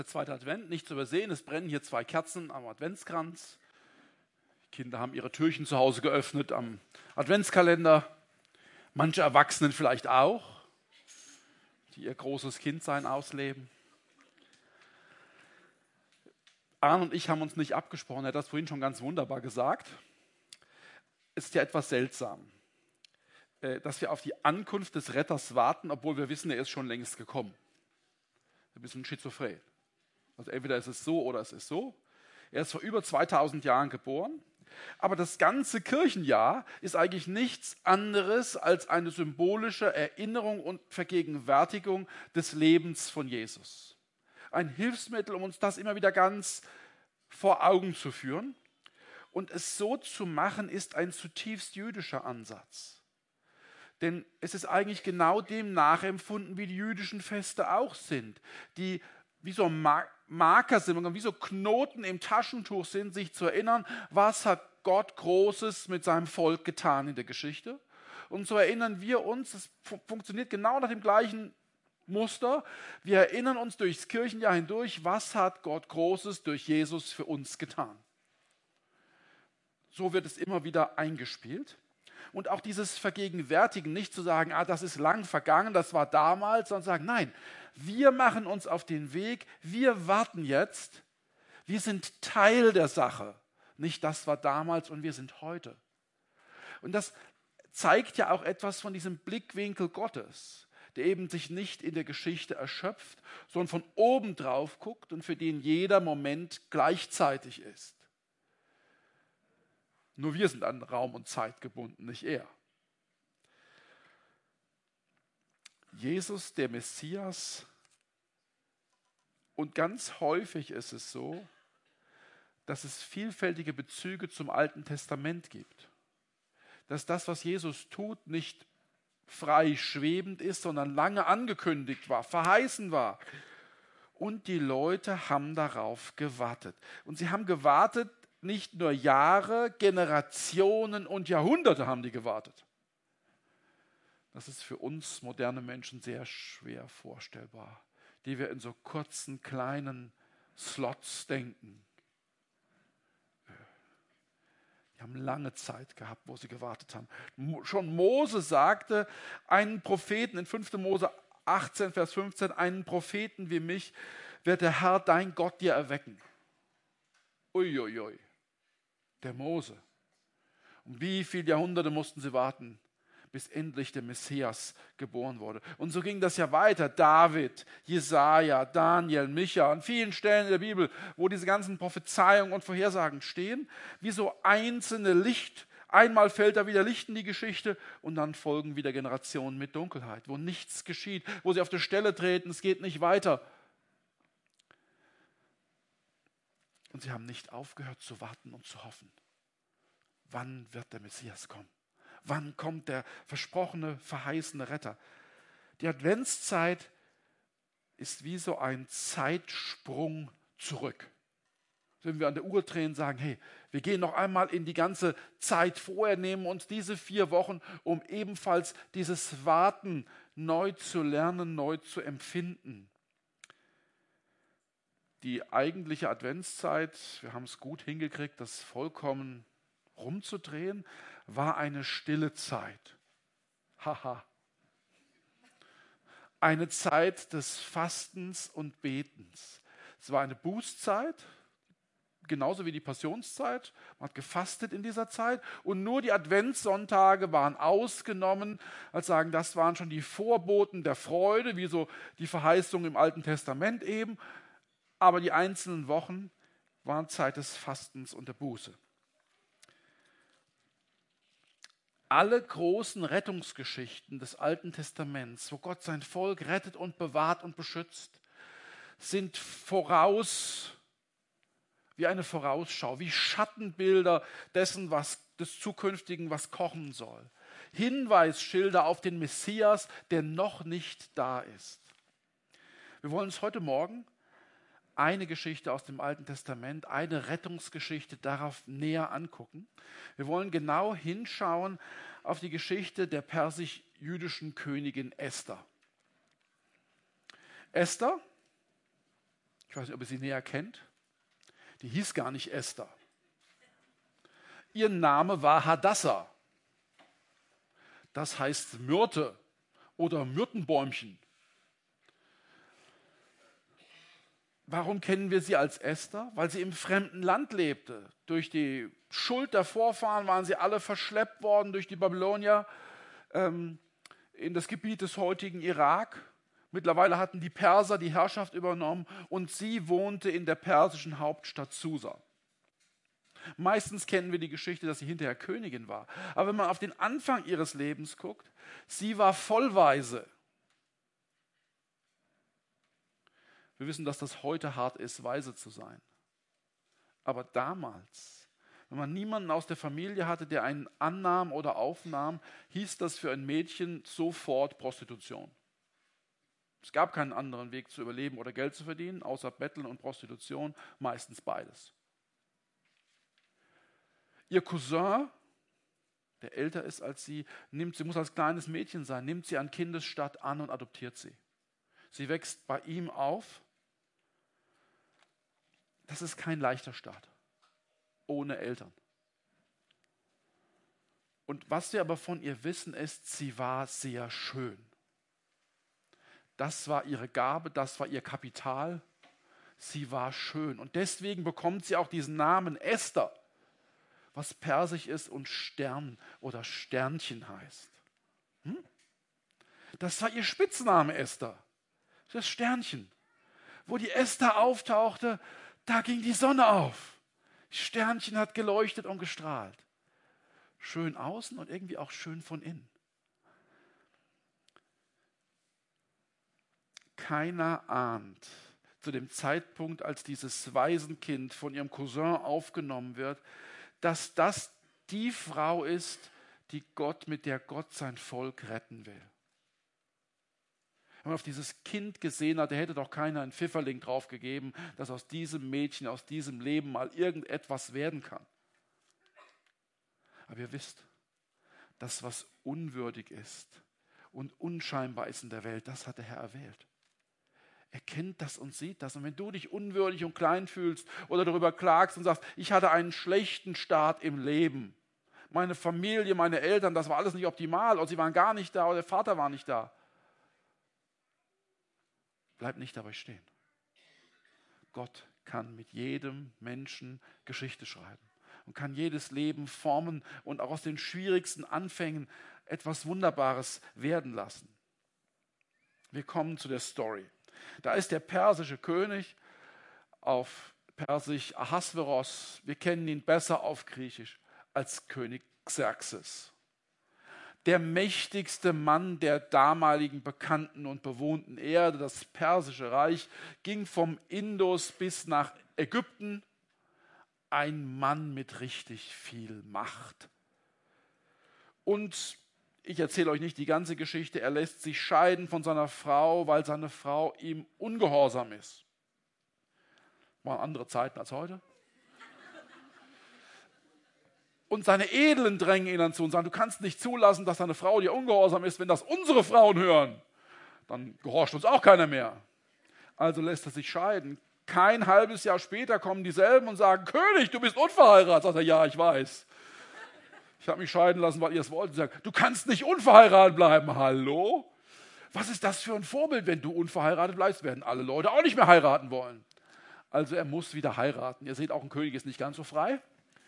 Der zweite Advent, nicht zu übersehen, es brennen hier 2 Kerzen am Adventskranz. Die Kinder haben ihre Türchen zu Hause geöffnet am Adventskalender. Manche Erwachsenen vielleicht auch, die ihr großes Kindsein ausleben. Arne und ich haben uns nicht abgesprochen, er hat das vorhin schon ganz wunderbar gesagt. Es ist ja etwas seltsam, dass wir auf die Ankunft des Retters warten, obwohl wir wissen, er ist schon längst gekommen. Ein bisschen schizophren. Also entweder ist es so oder es ist so. Er ist vor über 2000 Jahren geboren. Aber das ganze Kirchenjahr ist eigentlich nichts anderes als eine symbolische Erinnerung und Vergegenwärtigung des Lebens von Jesus. Ein Hilfsmittel, um uns das immer wieder ganz vor Augen zu führen. Und es so zu machen, ist ein zutiefst jüdischer Ansatz. Denn es ist eigentlich genau dem nachempfunden, wie die jüdischen Feste auch sind, die wie so Marker sind, wie so Knoten im Taschentuch sind, sich zu erinnern, was hat Gott Großes mit seinem Volk getan in der Geschichte. Und so erinnern wir uns, es funktioniert genau nach dem gleichen Muster, wir erinnern uns durchs Kirchenjahr hindurch, was hat Gott Großes durch Jesus für uns getan. So wird es immer wieder eingespielt. Und auch dieses Vergegenwärtigen, nicht zu sagen, das ist lang vergangen, das war damals, sondern sagen, nein, wir machen uns auf den Weg, wir warten jetzt, wir sind Teil der Sache. Nicht das war damals und wir sind heute. Und das zeigt ja auch etwas von diesem Blickwinkel Gottes, der eben sich nicht in der Geschichte erschöpft, sondern von oben drauf guckt und für den jeder Moment gleichzeitig ist. Nur wir sind an Raum und Zeit gebunden, nicht er. Jesus, der Messias, und ganz häufig ist es so, dass es vielfältige Bezüge zum Alten Testament gibt. Dass das, was Jesus tut, nicht frei schwebend ist, sondern lange angekündigt war, verheißen war. Und die Leute haben darauf gewartet. Und sie haben gewartet, nicht nur Jahre, Generationen und Jahrhunderte haben die gewartet. Das ist für uns moderne Menschen sehr schwer vorstellbar, die wir in so kurzen, kleinen Slots denken. Die haben lange Zeit gehabt, wo sie gewartet haben. Schon Mose sagte, einen Propheten, in 5. Mose 18, Vers 15, einen Propheten wie mich wird der Herr, dein Gott, dir erwecken. Uiuiui, der Mose. Und wie viele Jahrhunderte mussten sie warten, bis endlich der Messias geboren wurde. Und so ging das ja weiter. David, Jesaja, Daniel, Micha, an vielen Stellen in der Bibel, wo diese ganzen Prophezeiungen und Vorhersagen stehen, wie so einzelne Licht. Einmal fällt da wieder Licht in die Geschichte und dann folgen wieder Generationen mit Dunkelheit, wo nichts geschieht, wo sie auf der Stelle treten, es geht nicht weiter. Und sie haben nicht aufgehört zu warten und zu hoffen. Wann wird der Messias kommen? Wann kommt der versprochene, verheißene Retter? Die Adventszeit ist wie so ein Zeitsprung zurück. Wenn wir an der Uhr drehen und sagen, hey, wir gehen noch einmal in die ganze Zeit vorher, nehmen uns diese 4 Wochen, um ebenfalls dieses Warten neu zu lernen, neu zu empfinden. Die eigentliche Adventszeit, wir haben es gut hingekriegt, das vollkommen rumzudrehen, war eine stille Zeit. Haha. Eine Zeit des Fastens und Betens. Es war eine Bußzeit, genauso wie die Passionszeit. Man hat gefastet in dieser Zeit und nur die Adventssonntage waren ausgenommen, als sagen, das waren schon die Vorboten der Freude, wie so die Verheißung im Alten Testament eben. Aber die einzelnen Wochen waren Zeit des Fastens und der Buße. Alle großen Rettungsgeschichten des Alten Testaments, wo Gott sein Volk rettet und bewahrt und beschützt, sind wie eine Vorausschau, wie Schattenbilder dessen, des Zukünftigen, was kommen soll. Hinweisschilder auf den Messias, der noch nicht da ist. Wir wollen uns heute Morgen eine Geschichte aus dem Alten Testament, eine Rettungsgeschichte darauf näher angucken. Wir wollen genau hinschauen auf die Geschichte der persisch-jüdischen Königin Esther. Esther Ich weiß nicht, ob ihr sie näher kennt. Die hieß gar nicht Esther. Ihr Name war Hadassa. Das heißt Myrte oder Myrtenbäumchen. Warum kennen wir sie als Esther? Weil sie im fremden Land lebte. Durch die Schuld der Vorfahren waren sie alle verschleppt worden durch die Babylonier in das Gebiet des heutigen Irak. Mittlerweile hatten die Perser die Herrschaft übernommen und sie wohnte in der persischen Hauptstadt Susa. Meistens kennen wir die Geschichte, dass sie hinterher Königin war. Aber wenn man auf den Anfang ihres Lebens guckt, sie war vollweise. Wir wissen, dass das heute hart ist, weise zu sein. Aber damals, wenn man niemanden aus der Familie hatte, der einen annahm oder aufnahm, hieß das für ein Mädchen sofort Prostitution. Es gab keinen anderen Weg zu überleben oder Geld zu verdienen, außer Betteln und Prostitution, meistens beides. Ihr Cousin, der älter ist als sie, sie muss als kleines Mädchen sein, nimmt sie an Kindesstatt an und adoptiert sie. Sie wächst bei ihm auf. Das ist kein leichter Start, ohne Eltern. Und was wir aber von ihr wissen, ist, sie war sehr schön. Das war ihre Gabe, das war ihr Kapital. Sie war schön. Und deswegen bekommt sie auch diesen Namen Esther, was persisch ist und Stern oder Sternchen heißt. Das war ihr Spitzname Esther, das Sternchen. Wo die Esther auftauchte, da ging die Sonne auf. Sternchen hat geleuchtet und gestrahlt. Schön außen und irgendwie auch schön von innen. Keiner ahnt zu dem Zeitpunkt, als dieses Waisenkind von ihrem Cousin aufgenommen wird, dass das die Frau ist, mit der Gott sein Volk retten will. Wenn man auf dieses Kind gesehen hat, da hätte doch keiner einen Pfifferling drauf gegeben, dass aus diesem Mädchen, aus diesem Leben mal irgendetwas werden kann. Aber ihr wisst, das, was unwürdig ist und unscheinbar ist in der Welt, das hat der Herr erwählt. Er kennt das und sieht das. Und wenn du dich unwürdig und klein fühlst oder darüber klagst und sagst, ich hatte einen schlechten Start im Leben, meine Familie, meine Eltern, das war alles nicht optimal oder sie waren gar nicht da oder der Vater war nicht da, bleib nicht dabei stehen. Gott kann mit jedem Menschen Geschichte schreiben und kann jedes Leben formen und auch aus den schwierigsten Anfängen etwas Wunderbares werden lassen. Wir kommen zu der Story. Da ist der persische König, auf Persisch Ahasveros, wir kennen ihn besser auf Griechisch als König Xerxes. Der mächtigste Mann der damaligen bekannten und bewohnten Erde, das persische Reich, ging vom Indus bis nach Ägypten. Ein Mann mit richtig viel Macht. Und ich erzähle euch nicht die ganze Geschichte, er lässt sich scheiden von seiner Frau, weil seine Frau ihm ungehorsam ist. Waren andere Zeiten als heute. Und seine Edlen drängen ihn dann zu und sagen, du kannst nicht zulassen, dass deine Frau dir ungehorsam ist. Wenn das unsere Frauen hören, dann gehorcht uns auch keiner mehr. Also lässt er sich scheiden. Kein halbes Jahr später kommen dieselben und sagen, König, du bist unverheiratet. Sagt er, ja, ich weiß. Ich habe mich scheiden lassen, weil ihr es wollt. Sagt, du kannst nicht unverheiratet bleiben. Hallo? Was ist das für ein Vorbild? Wenn du unverheiratet bleibst, werden alle Leute auch nicht mehr heiraten wollen. Also er muss wieder heiraten. Ihr seht, auch ein König ist nicht ganz so frei.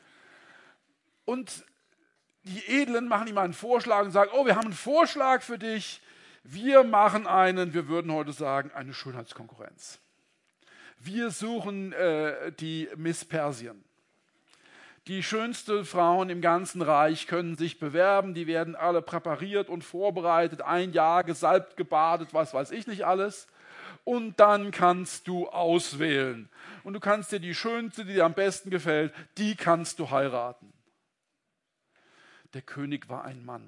Und die Edlen machen ihm einen Vorschlag und sagen, oh, wir haben einen Vorschlag für dich. Wir machen wir würden heute sagen, eine Schönheitskonkurrenz. Wir suchen die Miss Persien. Die schönsten Frauen im ganzen Reich können sich bewerben. Die werden alle präpariert und vorbereitet, ein Jahr gesalbt, gebadet, was weiß ich nicht alles. Und dann kannst du auswählen. Und du kannst dir die schönste, die dir am besten gefällt, die kannst du heiraten. Der König war ein Mann.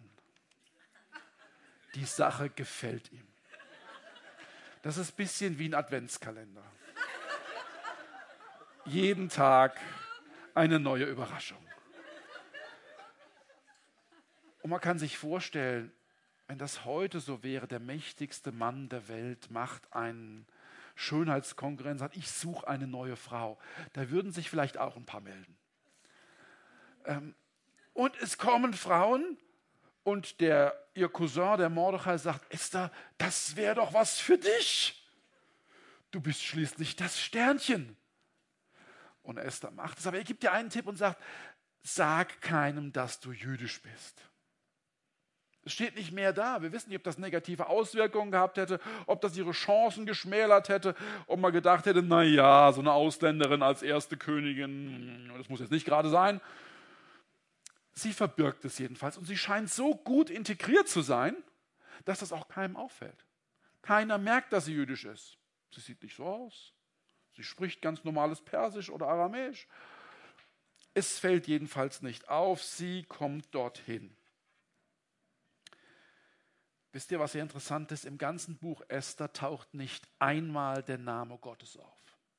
Die Sache gefällt ihm. Das ist ein bisschen wie ein Adventskalender. Jeden Tag eine neue Überraschung. Und man kann sich vorstellen, wenn das heute so wäre, der mächtigste Mann der Welt macht einen Schönheitskonkurrenz, sagt, ich suche eine neue Frau. Da würden sich vielleicht auch ein paar melden. Und es kommen Frauen und ihr Cousin, der Mordechai, sagt, Esther, das wäre doch was für dich. Du bist schließlich das Sternchen. Und Esther macht es, aber er gibt dir einen Tipp und sagt, sag keinem, dass du jüdisch bist. Es steht nicht mehr da. Wir wissen nicht, ob das negative Auswirkungen gehabt hätte, ob das ihre Chancen geschmälert hätte, ob man gedacht hätte, naja, so eine Ausländerin als erste Königin, das muss jetzt nicht gerade sein. Sie verbirgt es jedenfalls und sie scheint so gut integriert zu sein, dass das auch keinem auffällt. Keiner merkt, dass sie jüdisch ist. Sie sieht nicht so aus. Sie spricht ganz normales Persisch oder Aramäisch. Es fällt jedenfalls nicht auf, sie kommt dorthin. Wisst ihr, was sehr interessant ist? Im ganzen Buch Esther taucht nicht einmal der Name Gottes auf.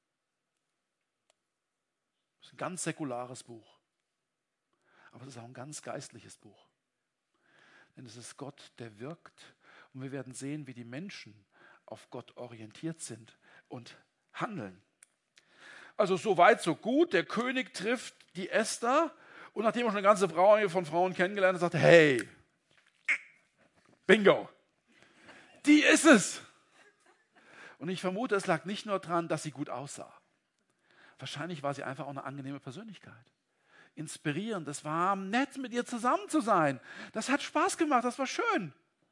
Es ist ein ganz säkulares Buch. Aber es ist auch ein ganz geistliches Buch. Denn es ist Gott, der wirkt. Und wir werden sehen, wie die Menschen auf Gott orientiert sind und handeln. Also so weit, so gut. Der König trifft die Esther. Und nachdem er schon eine ganze Reihe von Frauen kennengelernt hat, sagt er, hey, bingo, die ist es. Und ich vermute, es lag nicht nur daran, dass sie gut aussah. Wahrscheinlich war sie einfach auch eine angenehme Persönlichkeit. Inspirierend, es war nett, mit ihr zusammen zu sein. Das hat Spaß gemacht, das war schön.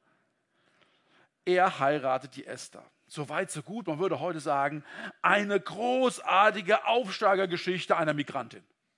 Er heiratet die Esther. So weit, so gut. Man würde heute sagen, eine großartige Aufsteigergeschichte einer Migrantin.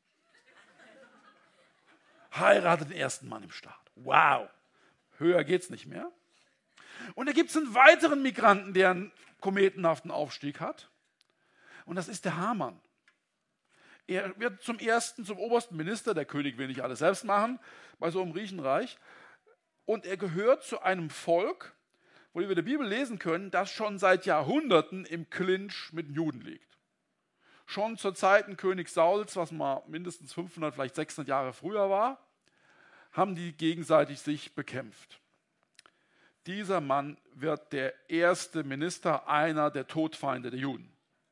Heiratet den ersten Mann im Staat. Wow. Höher geht's nicht mehr. Und da gibt es einen weiteren Migranten, der einen kometenhaften Aufstieg hat. Und das ist der Haman. Er wird zum obersten Minister. Der König will nicht alles selbst machen, bei so einem Riechenreich. Und er gehört zu einem Volk, wo wir in der Bibel lesen können, das schon seit Jahrhunderten im Clinch mit den Juden liegt. Schon zur Zeiten König Sauls, was mal mindestens 500, vielleicht 600 Jahre früher war, haben die gegenseitig sich bekämpft. Dieser Mann wird der erste Minister, einer der Todfeinde der Juden.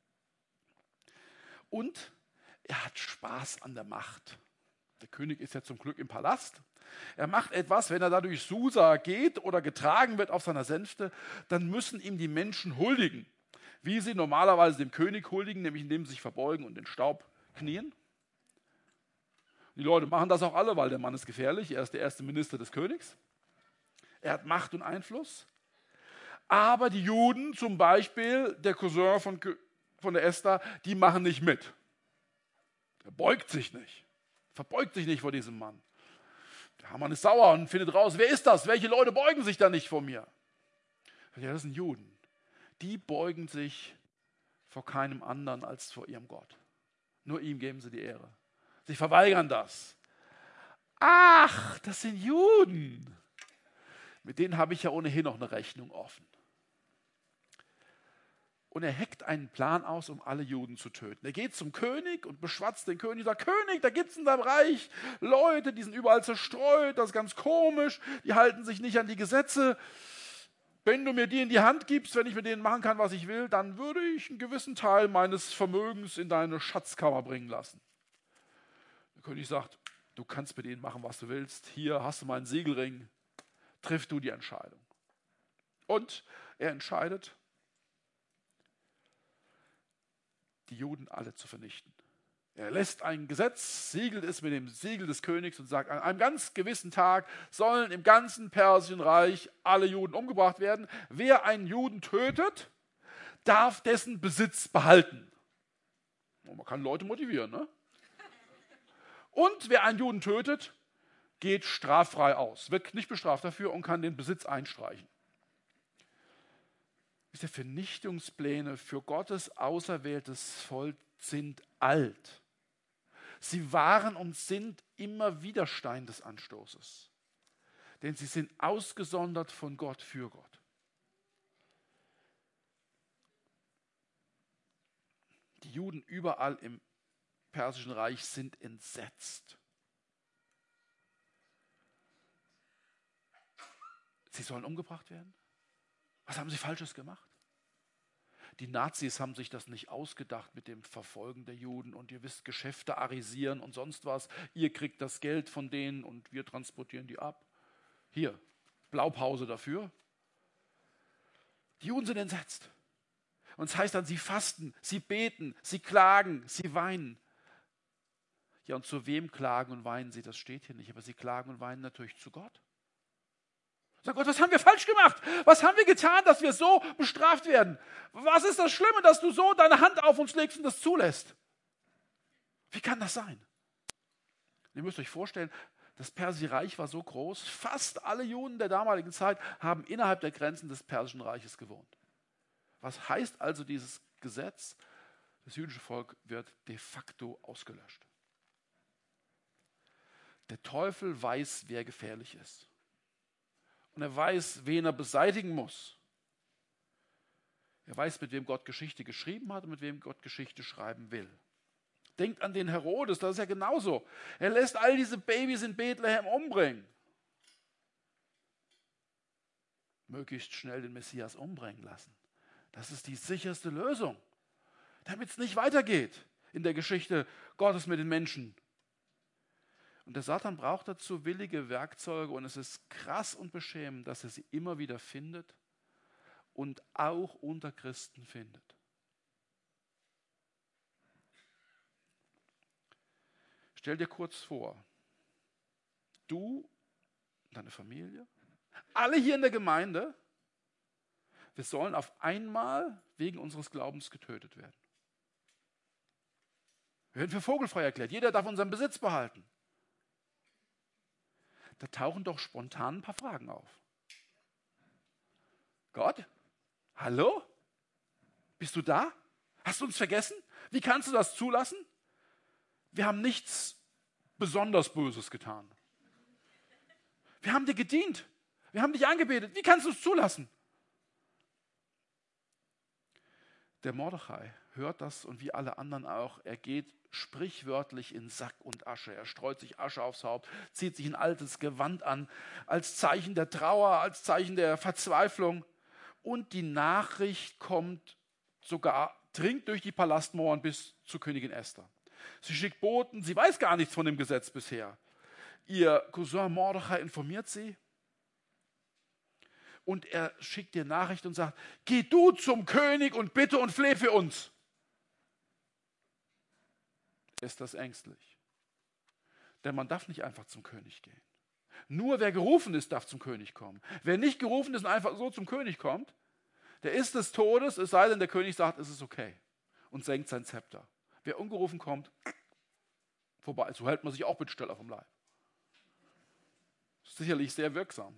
Und er hat Spaß an der Macht. Der König ist ja zum Glück im Palast. Er macht etwas, wenn er da durch Susa geht oder getragen wird auf seiner Sänfte, dann müssen ihm die Menschen huldigen. Wie sie normalerweise dem König huldigen, nämlich indem sie sich verbeugen und den Staub knien. Die Leute machen das auch alle, weil der Mann ist gefährlich. Er ist der erste Minister des Königs. Er hat Macht und Einfluss. Aber die Juden, zum Beispiel der Cousin von der Esther, die machen nicht mit. Er beugt sich nicht. Verbeugt sich nicht vor diesem Mann. Der Haman ist sauer und findet raus, wer ist das? Welche Leute beugen sich da nicht vor mir? Ja, das sind Juden. Die beugen sich vor keinem anderen als vor ihrem Gott. Nur ihm geben sie die Ehre. Sie verweigern das. Ach, das sind Juden. Mit denen habe ich ja ohnehin noch eine Rechnung offen. Und er heckt einen Plan aus, um alle Juden zu töten. Er geht zum König und beschwatzt den König und sagt, König, da gibt es in deinem Reich Leute, die sind überall zerstreut, das ist ganz komisch, die halten sich nicht an die Gesetze. Wenn du mir die in die Hand gibst, wenn ich mit denen machen kann, was ich will, dann würde ich einen gewissen Teil meines Vermögens in deine Schatzkammer bringen lassen. Der König sagt, du kannst mit ihnen machen, was du willst. Hier hast du meinen Siegelring, triff du die Entscheidung. Und er entscheidet, die Juden alle zu vernichten. Er lässt ein Gesetz, siegelt es mit dem Siegel des Königs und sagt, an einem ganz gewissen Tag sollen im ganzen Persischen Reich alle Juden umgebracht werden. Wer einen Juden tötet, darf dessen Besitz behalten. Und man kann Leute motivieren, ne? Und wer einen Juden tötet, geht straffrei aus, wird nicht bestraft dafür und kann den Besitz einstreichen. Diese Vernichtungspläne für Gottes auserwähltes Volk sind alt. Sie waren und sind immer wieder Stein des Anstoßes. Denn sie sind ausgesondert von Gott für Gott. Die Juden überall im Persischen Reich sind entsetzt. Sie sollen umgebracht werden? Was haben sie Falsches gemacht? Die Nazis haben sich das nicht ausgedacht mit dem Verfolgen der Juden und ihr wisst, Geschäfte arisieren und sonst was. Ihr kriegt das Geld von denen und wir transportieren die ab. Hier, Blaupause dafür. Die Juden sind entsetzt. Und es heißt dann, sie fasten, sie beten, sie klagen, sie weinen. Ja, und zu wem klagen und weinen sie? Das steht hier nicht, aber sie klagen und weinen natürlich zu Gott. Sag Gott, was haben wir falsch gemacht? Was haben wir getan, dass wir so bestraft werden? Was ist das Schlimme, dass du so deine Hand auf uns legst und das zulässt? Wie kann das sein? Ihr müsst euch vorstellen, das Persische Reich war so groß, fast alle Juden der damaligen Zeit haben innerhalb der Grenzen des Persischen Reiches gewohnt. Was heißt also dieses Gesetz? Das jüdische Volk wird de facto ausgelöscht. Der Teufel weiß, wer gefährlich ist. Und er weiß, wen er beseitigen muss. Er weiß, mit wem Gott Geschichte geschrieben hat und mit wem Gott Geschichte schreiben will. Denkt an den Herodes, das ist ja genauso. Er lässt all diese Babys in Bethlehem umbringen. Möglichst schnell den Messias umbringen lassen. Das ist die sicherste Lösung, damit es nicht weitergeht in der Geschichte Gottes mit den Menschen. Und der Satan braucht dazu willige Werkzeuge und es ist krass und beschämend, dass er sie immer wieder findet und auch unter Christen findet. Stell dir kurz vor, du, deine Familie, alle hier in der Gemeinde, wir sollen auf einmal wegen unseres Glaubens getötet werden. Wir werden für vogelfrei erklärt. Jeder darf unseren Besitz behalten. Da tauchen doch spontan ein paar Fragen auf. Gott? Hallo? Bist du da? Hast du uns vergessen? Wie kannst du das zulassen? Wir haben nichts besonders Böses getan. Wir haben dir gedient. Wir haben dich angebetet. Wie kannst du es zulassen? Der Mordechai hört das und wie alle anderen auch. Er geht sprichwörtlich in Sack und Asche. Er streut sich Asche aufs Haupt, zieht sich ein altes Gewand an, als Zeichen der Trauer, als Zeichen der Verzweiflung. Und die Nachricht kommt sogar, dringt durch die Palastmauern bis zu Königin Esther. Sie schickt Boten, sie weiß gar nichts von dem Gesetz bisher. Ihr Cousin Mordechai informiert sie. Und er schickt ihr Nachricht und sagt, geh du zum König und bitte und fleh für uns. Ist das ängstlich? Denn man darf nicht einfach zum König gehen. Nur wer gerufen ist, darf zum König kommen. Wer nicht gerufen ist und einfach so zum König kommt, der ist des Todes, es sei denn, der König sagt, es ist okay und senkt sein Zepter. Wer ungerufen kommt, vorbei. So hält man sich auch Bittsteller vom Leib. Sicherlich sehr wirksam.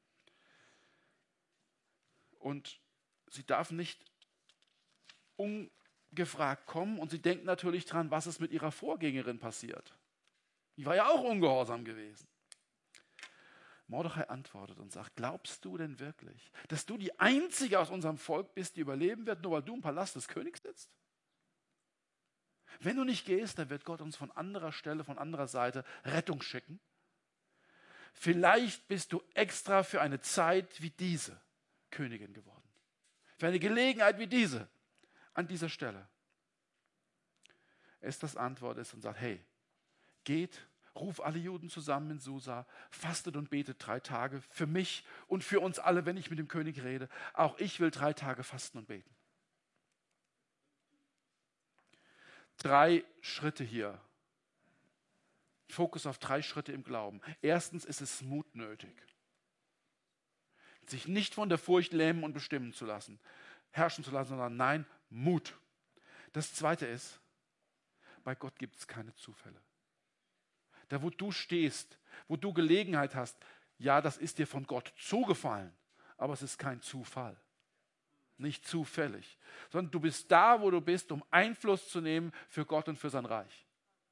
Und sie darf nicht ungefragt kommen und sie denkt natürlich dran, was ist mit ihrer Vorgängerin passiert. Die war ja auch ungehorsam gewesen. Mordechai antwortet und sagt, glaubst du denn wirklich, dass du die Einzige aus unserem Volk bist, die überleben wird, nur weil du im Palast des Königs sitzt? Wenn du nicht gehst, dann wird Gott uns von anderer Stelle, von anderer Seite Rettung schicken. Vielleicht bist du extra für eine Zeit wie diese Königin geworden. Für eine Gelegenheit wie diese, an dieser Stelle. Esthers Antwort ist und sagt, hey, geht, ruf alle Juden zusammen in Susa, fastet und betet 3 Tage für mich und für uns alle, wenn ich mit dem König rede. Auch ich will 3 Tage fasten und beten. 3 Schritte hier. Fokus auf 3 Schritte im Glauben. Erstens ist es Mut nötig. Sich nicht von der Furcht lähmen und bestimmen zu lassen, herrschen zu lassen, sondern nein, Mut. Das Zweite ist, bei Gott gibt es keine Zufälle. Da, wo du stehst, wo du Gelegenheit hast, ja, das ist dir von Gott zugefallen, aber es ist kein Zufall. Nicht zufällig, sondern du bist da, wo du bist, um Einfluss zu nehmen für Gott und für sein Reich.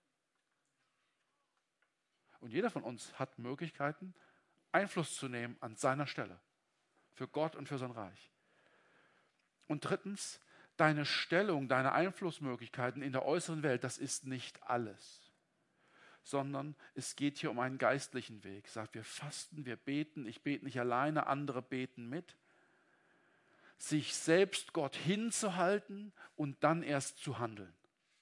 Und jeder von uns hat Möglichkeiten, Einfluss zu nehmen an seiner Stelle. Für Gott und für sein Reich. Und drittens, deine Stellung, deine Einflussmöglichkeiten in der äußeren Welt, das ist nicht alles. Sondern es geht hier um einen geistlichen Weg. Sagt, wir fasten, wir beten, ich bete nicht alleine, andere beten mit. sich selbst Gott hinzuhalten und dann erst zu handeln.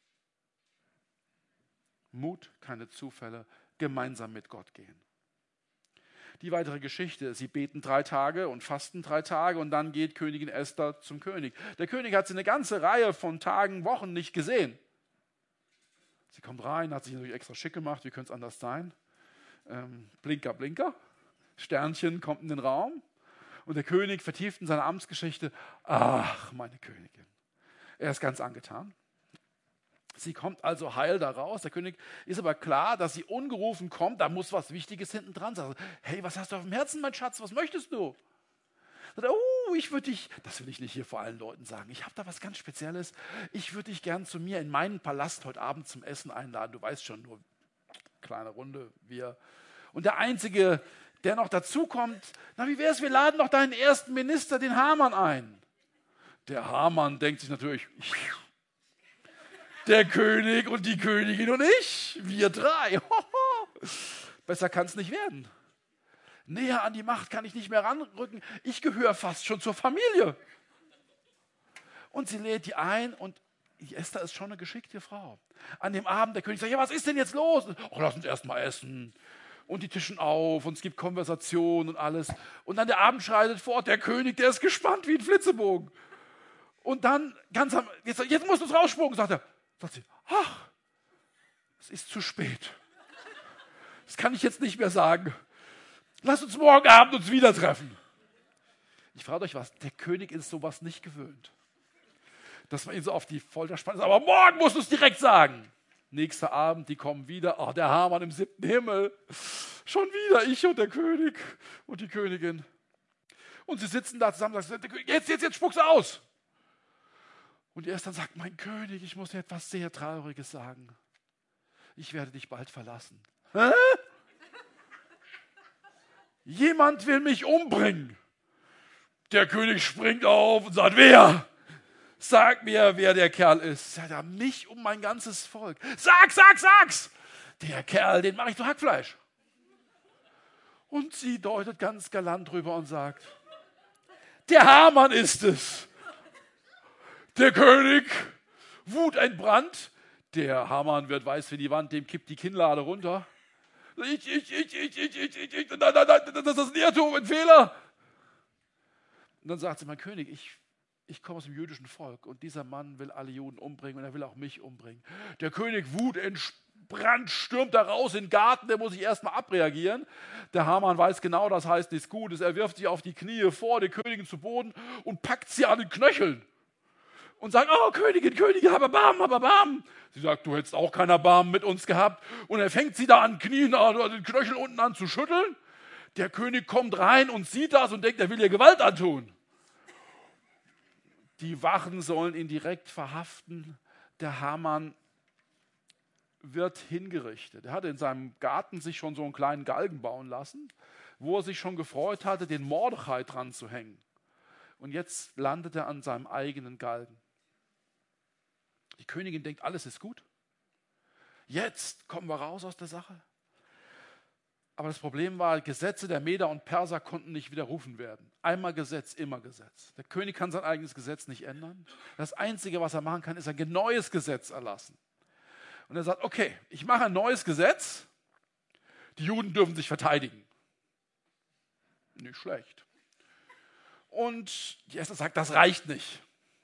Mut, keine Zufälle, gemeinsam mit Gott gehen. Die weitere Geschichte, sie beten 3 Tage und fasten 3 Tage und dann geht Königin Esther zum König. Der König hat sie eine ganze Reihe von Tagen, Wochen nicht gesehen. Sie kommt rein, hat sich natürlich extra schick gemacht, wie könnte es anders sein? Blinker, Blinker, Sternchen kommt in den Raum und der König vertieft in seine Amtsgeschichte. Ach, meine Königin. Er ist ganz angetan. Sie kommt also heil da raus. Der König ist aber klar, dass sie ungerufen kommt. Da muss was Wichtiges hinten dran sein. Hey, was hast du auf dem Herzen, mein Schatz? Was möchtest du? Sagt er, ich würde dich, das will ich nicht hier vor allen Leuten sagen, ich habe da was ganz Spezielles. Ich würde dich gern zu mir in meinen Palast heute Abend zum Essen einladen. Du weißt schon, nur kleine Runde, wir. Und der Einzige, der noch dazukommt, na, wie wäre es, wir laden doch deinen ersten Minister, den Haman, ein. Der Haman denkt sich natürlich, der König und die Königin und ich, wir 3. Besser kann es nicht werden. Näher an die Macht kann ich nicht mehr ranrücken. Ich gehöre fast schon zur Familie. Und sie lädt die ein und Esther ist schon eine geschickte Frau. An dem Abend der König sagt, ja, was ist denn jetzt los? Ach, lass uns erst mal essen. Und die tischen auf und es gibt Konversation und alles. Und dann der Abend schreitet fort, der König, der ist gespannt wie ein Flitzebogen. Und dann, jetzt musst du es rausspucken, sagt er. Sagt sie, ach, es ist zu spät. Das kann ich jetzt nicht mehr sagen. Lass uns morgen Abend uns wieder treffen. Ich frage euch was, der König ist sowas nicht gewöhnt. Dass man ihn so auf die Folter spannt. Aber morgen musst du es direkt sagen. Nächster Abend, die kommen wieder. Ach, der Haman im 7. Himmel. Schon wieder ich und der König und die Königin. Und sie sitzen da zusammen und sagen, jetzt spuck's aus. Und er dann sagt, mein König, ich muss dir etwas sehr Trauriges sagen. Ich werde dich bald verlassen. Hä? Jemand will mich umbringen. Der König springt auf und sagt, wer? Sag mir, wer der Kerl ist. Sagt er, mich um mein ganzes Volk. Sag's! Der Kerl, den mache ich zu Hackfleisch. Und sie deutet ganz galant drüber und sagt, der Haman ist es. Der König, wutentbrannt. Der Haman wird weiß wie die Wand, dem kippt die Kinnlade runter. Ich, nein, das ist ein Irrtum, ein Fehler. Und dann sagt sie, mein König, ich komme aus dem jüdischen Volk und dieser Mann will alle Juden umbringen und er will auch mich umbringen. Der König wutentbrannt stürmt da raus in den Garten, der muss sich erstmal abreagieren. Der Haman weiß genau, das heißt nichts Gutes. Er wirft sich auf die Knie vor der Königin zu Boden und packt sie an den Knöcheln. Und sagt, oh Königin, hab Erbarmen. Sie sagt, du hättest auch kein Erbarmen mit uns gehabt. Und er fängt sie da an Knien, an den Knöcheln unten an zu schütteln. Der König kommt rein und sieht das und denkt, er will ihr Gewalt antun. Die Wachen sollen ihn direkt verhaften. Der Haman wird hingerichtet. Er hatte in seinem Garten sich schon so einen kleinen Galgen bauen lassen, wo er sich schon gefreut hatte, den Mordechai dran zu hängen. Und jetzt landet er an seinem eigenen Galgen. Die Königin denkt, alles ist gut. Jetzt kommen wir raus aus der Sache. Aber das Problem war, Gesetze der Meder und Perser konnten nicht widerrufen werden. Einmal Gesetz, immer Gesetz. Der König kann sein eigenes Gesetz nicht ändern. Das Einzige, was er machen kann, ist ein neues Gesetz erlassen. Und er sagt, okay, ich mache ein neues Gesetz. Die Juden dürfen sich verteidigen. Nicht schlecht. Und die Esther sagt, das reicht nicht.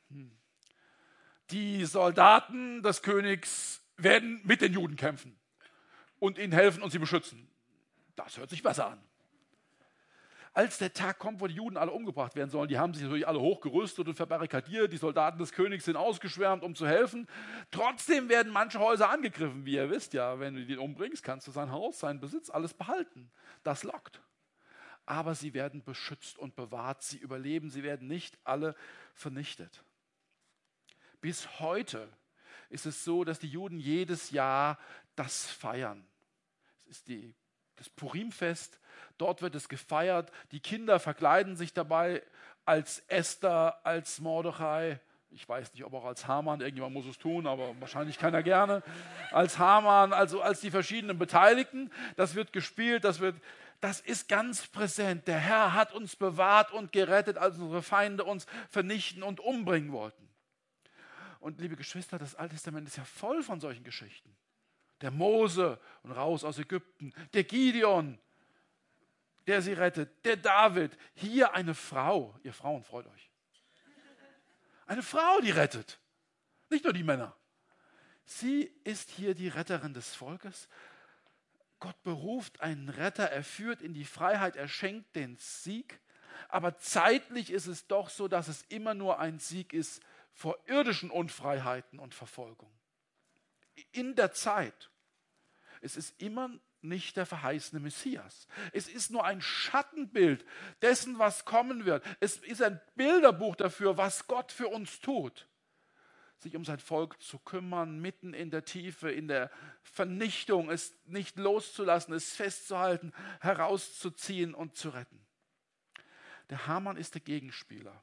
Die Soldaten des Königs werden mit den Juden kämpfen und ihnen helfen und sie beschützen. Das hört sich besser an. Als der Tag kommt, wo die Juden alle umgebracht werden sollen, die haben sich natürlich alle hochgerüstet und verbarrikadiert. Die Soldaten des Königs sind ausgeschwärmt, um zu helfen. Trotzdem werden manche Häuser angegriffen. Wie ihr wisst ja, wenn du den umbringst, kannst du sein Haus, seinen Besitz, alles behalten. Das lockt. Aber sie werden beschützt und bewahrt. Sie überleben, sie werden nicht alle vernichtet. Bis heute ist es so, dass die Juden jedes Jahr das feiern. Es ist das Purimfest, dort wird es gefeiert. Die Kinder verkleiden sich dabei als Esther, als Mordechai. Ich weiß nicht, ob auch als Haman, irgendjemand muss es tun, aber wahrscheinlich keiner gerne. Als Haman, also als die verschiedenen Beteiligten. Das wird gespielt, das wird Das ist ganz präsent. Der Herr hat uns bewahrt und gerettet, als unsere Feinde uns vernichten und umbringen wollten. Und liebe Geschwister, das Alte Testament ist ja voll von solchen Geschichten. Der Mose und raus aus Ägypten, der Gideon, der sie rettet, der David. Hier eine Frau, ihr Frauen freut euch. Eine Frau, die rettet, nicht nur die Männer. Sie ist hier die Retterin des Volkes. Gott beruft einen Retter, er führt in die Freiheit, er schenkt den Sieg. Aber zeitlich ist es doch so, dass es immer nur ein Sieg ist vor irdischen Unfreiheiten und Verfolgung. In der Zeit. Es ist immer nicht der verheißene Messias. Es ist nur ein Schattenbild dessen, was kommen wird. Es ist ein Bilderbuch dafür, was Gott für uns tut. Sich um sein Volk zu kümmern, mitten in der Tiefe, in der Vernichtung, es nicht loszulassen, es festzuhalten, herauszuziehen und zu retten. Der Haman ist der Gegenspieler.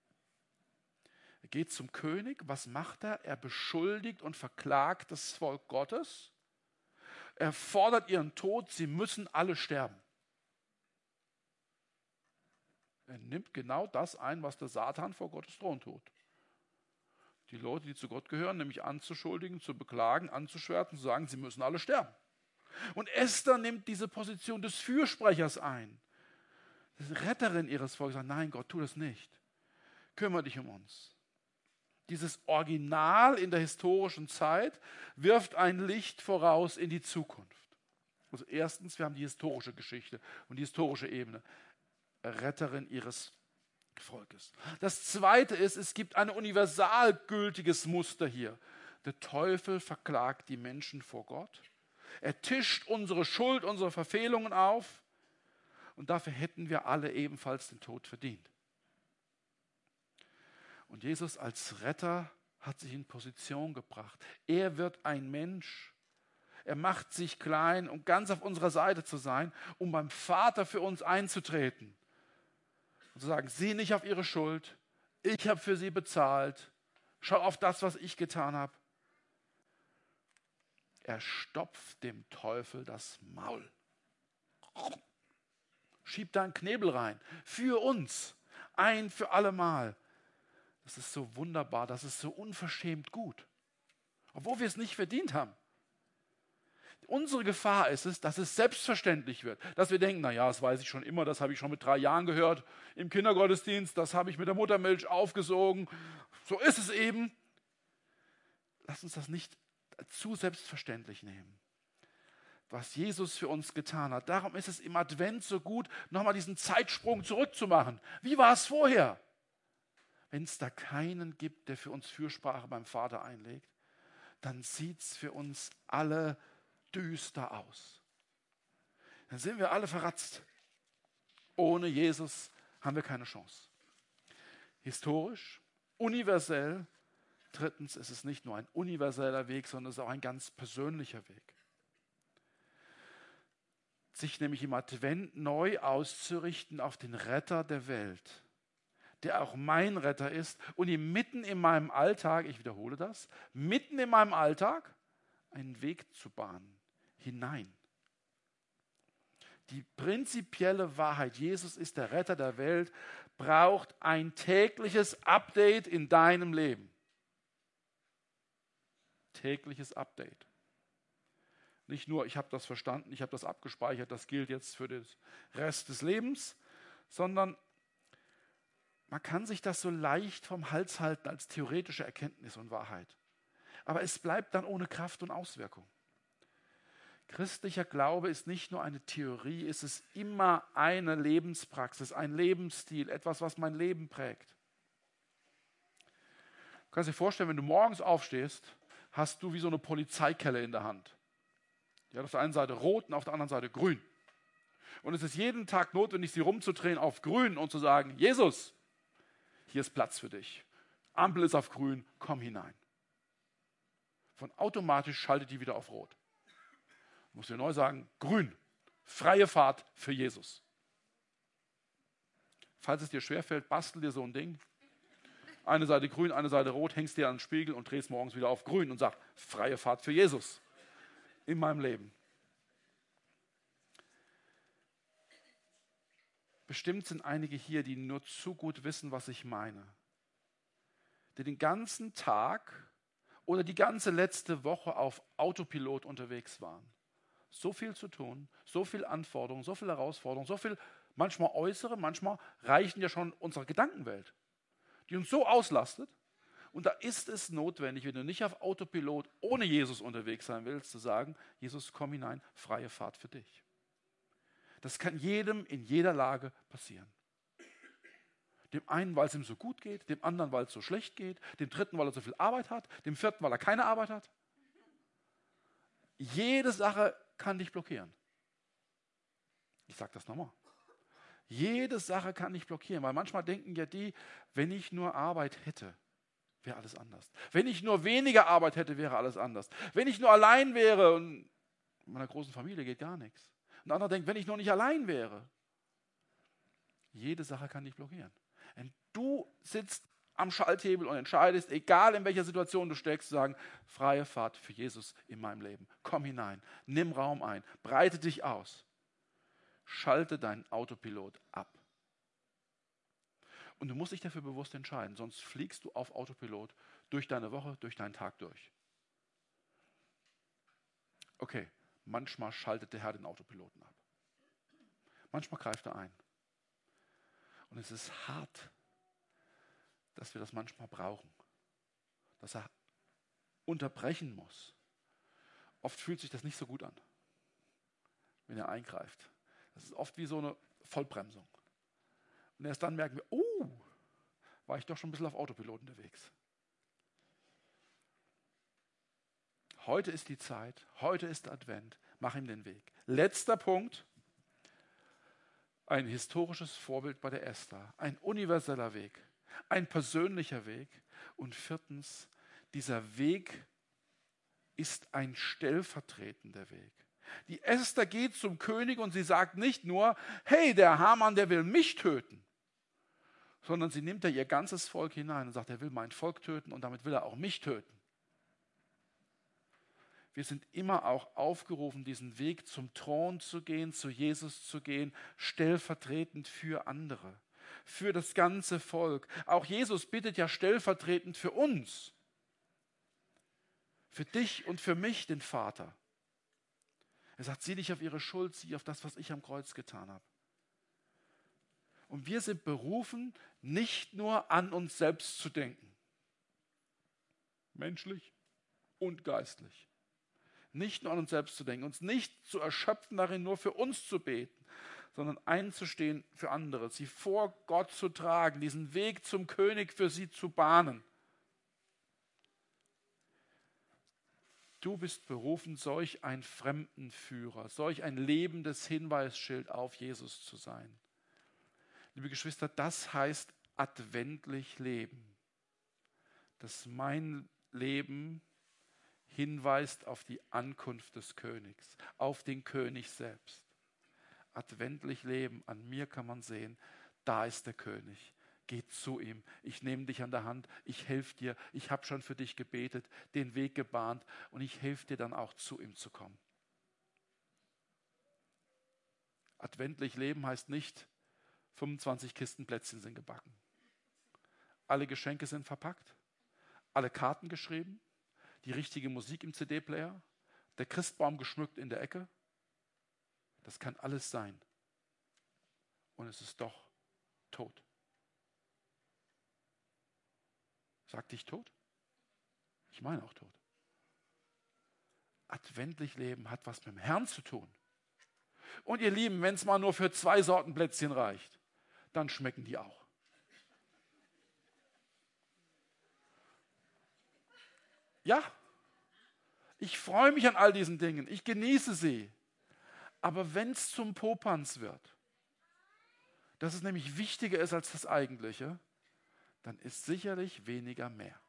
Er geht zum König. Was macht er? Er beschuldigt und verklagt das Volk Gottes. Er fordert ihren Tod. Sie müssen alle sterben. Er nimmt genau das ein, was der Satan vor Gottes Thron tut. Die Leute, die zu Gott gehören, nämlich anzuschuldigen, zu beklagen, anzuschwärzen, zu sagen, sie müssen alle sterben. Und Esther nimmt diese Position des Fürsprechers ein. Die Retterin ihres Volkes sagt, nein Gott, tu das nicht. Kümmere dich um uns. Dieses Original in der historischen Zeit wirft ein Licht voraus in die Zukunft. Also erstens, wir haben die historische Geschichte und die historische Ebene. Retterin ihres Volkes. Das Zweite ist, es gibt ein universal gültiges Muster hier. Der Teufel verklagt die Menschen vor Gott. Er tischt unsere Schuld, unsere Verfehlungen auf. Und dafür hätten wir alle ebenfalls den Tod verdient. Und Jesus als Retter hat sich in Position gebracht. Er wird ein Mensch. Er macht sich klein, um ganz auf unserer Seite zu sein, um beim Vater für uns einzutreten. Und zu sagen, sieh nicht auf ihre Schuld, ich habe für sie bezahlt, schau auf das, was ich getan habe. Er stopft dem Teufel das Maul. Schiebt da einen Knebel rein, für uns, ein für alle Mal. Das ist so wunderbar, das ist so unverschämt gut, obwohl wir es nicht verdient haben. Unsere Gefahr ist es, dass es selbstverständlich wird, dass wir denken, naja, das weiß ich schon immer, das habe ich schon mit 3 Jahren gehört im Kindergottesdienst, das habe ich mit der Muttermilch aufgesogen, so ist es eben. Lass uns das nicht zu selbstverständlich nehmen, was Jesus für uns getan hat. Darum ist es im Advent so gut, nochmal diesen Zeitsprung zurückzumachen. Wie war es vorher? Wenn es da keinen gibt, der für uns Fürsprache beim Vater einlegt, dann sieht es für uns alle düster aus. Dann sind wir alle verratzt. Ohne Jesus haben wir keine Chance. Historisch, universell. Drittens ist es nicht nur ein universeller Weg, sondern es ist auch ein ganz persönlicher Weg. Sich nämlich im Advent neu auszurichten auf den Retter der Welt, der auch mein Retter ist und ihm mitten in meinem Alltag, ich wiederhole das, mitten in meinem Alltag einen Weg zu bahnen, hinein. Die prinzipielle Wahrheit, Jesus ist der Retter der Welt, braucht ein tägliches Update in deinem Leben. Tägliches Update. Nicht nur, ich habe das verstanden, ich habe das abgespeichert, das gilt jetzt für den Rest des Lebens, sondern man kann sich das so leicht vom Hals halten als theoretische Erkenntnis und Wahrheit. Aber es bleibt dann ohne Kraft und Auswirkung. Christlicher Glaube ist nicht nur eine Theorie, es ist immer eine Lebenspraxis, ein Lebensstil, etwas, was mein Leben prägt. Du kannst dir vorstellen, wenn du morgens aufstehst, hast du wie so eine Polizeikelle in der Hand. Die hat auf der einen Seite rot und auf der anderen Seite grün. Und es ist jeden Tag notwendig, sie rumzudrehen auf grün und zu sagen, Jesus, hier ist Platz für dich. Ampel ist auf grün, komm hinein. Von automatisch schaltet die wieder auf rot. Du musst dir neu sagen, grün, freie Fahrt für Jesus. Falls es dir schwerfällt, bastel dir so ein Ding. Eine Seite grün, eine Seite rot, hängst dir an den Spiegel und drehst morgens wieder auf grün und sagst, freie Fahrt für Jesus in meinem Leben. Bestimmt sind einige hier, die nur zu gut wissen, was ich meine. Die den ganzen Tag oder die ganze letzte Woche auf Autopilot unterwegs waren. So viel zu tun, so viel Anforderungen, so viel Herausforderungen, so viel manchmal äußere, manchmal reichen ja schon unsere Gedankenwelt, die uns so auslastet. Und da ist es notwendig, wenn du nicht auf Autopilot ohne Jesus unterwegs sein willst, zu sagen, Jesus, komm hinein, freie Fahrt für dich. Das kann jedem in jeder Lage passieren. Dem einen, weil es ihm so gut geht, dem anderen, weil es so schlecht geht, dem dritten, weil er so viel Arbeit hat, dem vierten, weil er keine Arbeit hat. Jede Sache kann dich blockieren. Ich sage das nochmal. Jede Sache kann dich blockieren, weil manchmal denken ja die, wenn ich nur Arbeit hätte, wäre alles anders. Wenn ich nur weniger Arbeit hätte, wäre alles anders. Wenn ich nur allein wäre und in meiner großen Familie geht gar nichts. Und der andere denkt, wenn ich nur nicht allein wäre. Jede Sache kann dich blockieren. Wenn du sitzt am Schalthebel und entscheidest, egal in welcher Situation du steckst, zu sagen, freie Fahrt für Jesus in meinem Leben. Komm hinein, nimm Raum ein, breite dich aus. Schalte deinen Autopilot ab. Und du musst dich dafür bewusst entscheiden, sonst fliegst du auf Autopilot durch deine Woche, durch deinen Tag durch. Okay, manchmal schaltet der Herr den Autopiloten ab. Manchmal greift er ein. Und es ist hart, dass wir das manchmal brauchen. Dass er unterbrechen muss. Oft fühlt sich das nicht so gut an, wenn er eingreift. Das ist oft wie so eine Vollbremsung. Und erst dann merken wir, war ich doch schon ein bisschen auf Autopilot unterwegs. Heute ist die Zeit, heute ist Advent, mach ihm den Weg. Letzter Punkt, ein historisches Vorbild bei der Esther, ein universeller Weg, ein persönlicher Weg. Und viertens, dieser Weg ist ein stellvertretender Weg. Die Esther geht zum König und sie sagt nicht nur, hey, der Haman, der will mich töten, sondern sie nimmt da ihr ganzes Volk hinein und sagt, er will mein Volk töten und damit will er auch mich töten. Wir sind immer auch aufgerufen, diesen Weg zum Thron zu gehen, zu Jesus zu gehen, stellvertretend für andere, für das ganze Volk. Auch Jesus bittet ja stellvertretend für uns, für dich und für mich, den Vater. Er sagt, sieh nicht auf ihre Schuld, sieh auf das, was ich am Kreuz getan habe. Und wir sind berufen, nicht nur an uns selbst zu denken, menschlich und geistlich. Nicht nur an uns selbst zu denken, uns nicht zu erschöpfen darin, nur für uns zu beten, sondern einzustehen für andere, sie vor Gott zu tragen, diesen Weg zum König für sie zu bahnen. Du bist berufen, solch ein Fremdenführer, solch ein lebendes Hinweisschild auf Jesus zu sein. Liebe Geschwister, das heißt adventlich leben. Dass mein Leben hinweist auf die Ankunft des Königs, auf den König selbst. Adventlich leben, an mir kann man sehen, da ist der König. Geh zu ihm, ich nehme dich an der Hand, ich helfe dir, ich habe schon für dich gebetet, den Weg gebahnt und ich helfe dir dann auch zu ihm zu kommen. Adventlich leben heißt nicht, 25 Kisten Plätzchen sind gebacken. Alle Geschenke sind verpackt, alle Karten geschrieben, die richtige Musik im CD-Player, der Christbaum geschmückt in der Ecke. Das kann alles sein. Und es ist doch tot. Sagte ich tot? Ich meine auch tot. Adventlich leben hat was mit dem Herrn zu tun. Und ihr Lieben, wenn es mal nur für 2 Sorten Plätzchen reicht, dann schmecken die auch. Ja, ich freue mich an all diesen Dingen, ich genieße sie. Aber wenn es zum Popanz wird, dass es nämlich wichtiger ist als das Eigentliche, dann ist sicherlich weniger mehr.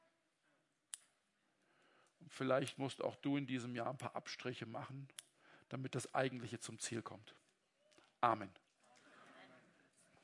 Und vielleicht musst auch du in diesem Jahr ein paar Abstriche machen, damit das Eigentliche zum Ziel kommt. Amen.